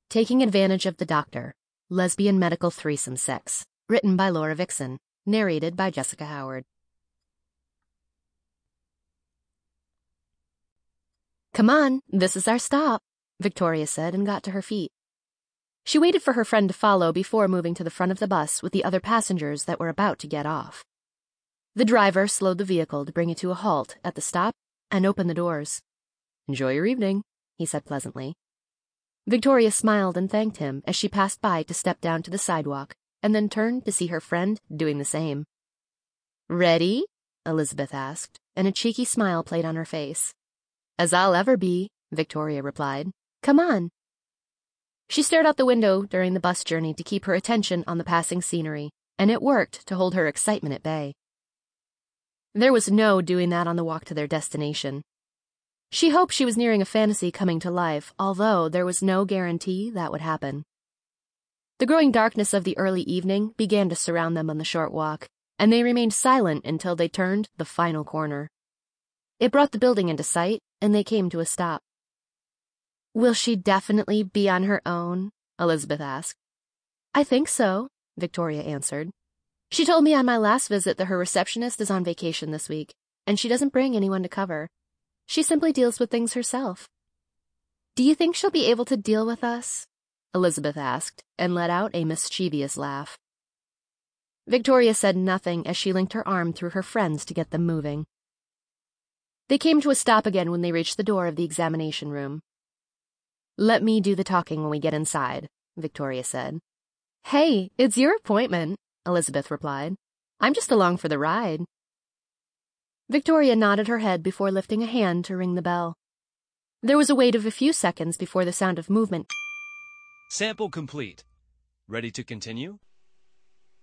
Taking Advantage of the Doctor, Lesbian Medical Threesome Sex, written by Laura Vixen, narrated by Jessica Howard. "Come on, this is our stop," Victoria said and got to her feet. She waited for her friend to follow before moving to the front of the bus with the other passengers that were about to get off. The driver slowed the vehicle to bring it to a halt at the stop and opened the doors. "Enjoy your evening," he said pleasantly. Victoria smiled and thanked him as she passed by to step down to the sidewalk and then turned to see her friend doing the same. "Ready?" Elizabeth asked, and a cheeky smile played on her face. "As I'll ever be," Victoria replied. "Come on." She stared out the window during the bus journey to keep her attention on the passing scenery, and it worked to hold her excitement at bay. There was no doing that on the walk to their destination. She hoped she was nearing a fantasy coming to life, although there was no guarantee that would happen. The growing darkness of the early evening began to surround them on the short walk, and they remained silent until they turned the final corner. It brought the building into sight, and they came to a stop. "Will she definitely be on her own?" Elizabeth asked. "I think so," Victoria answered. "She told me on my last visit that her receptionist is on vacation this week, and she doesn't bring anyone to cover. She simply deals with things herself." "Do you think she'll be able to deal with us?" Elizabeth asked, and let out a mischievous laugh. Victoria said nothing as she linked her arm through her friend's to get them moving. They came to a stop again when they reached the door of the examination room. "Let me do the talking when we get inside," Victoria said. "Hey, it's your appointment," Elizabeth replied. "I'm just along for the ride." Victoria nodded her head before lifting a hand to ring the bell. There was a wait of a few seconds before the sound of movement. "Sample complete. Ready to continue?"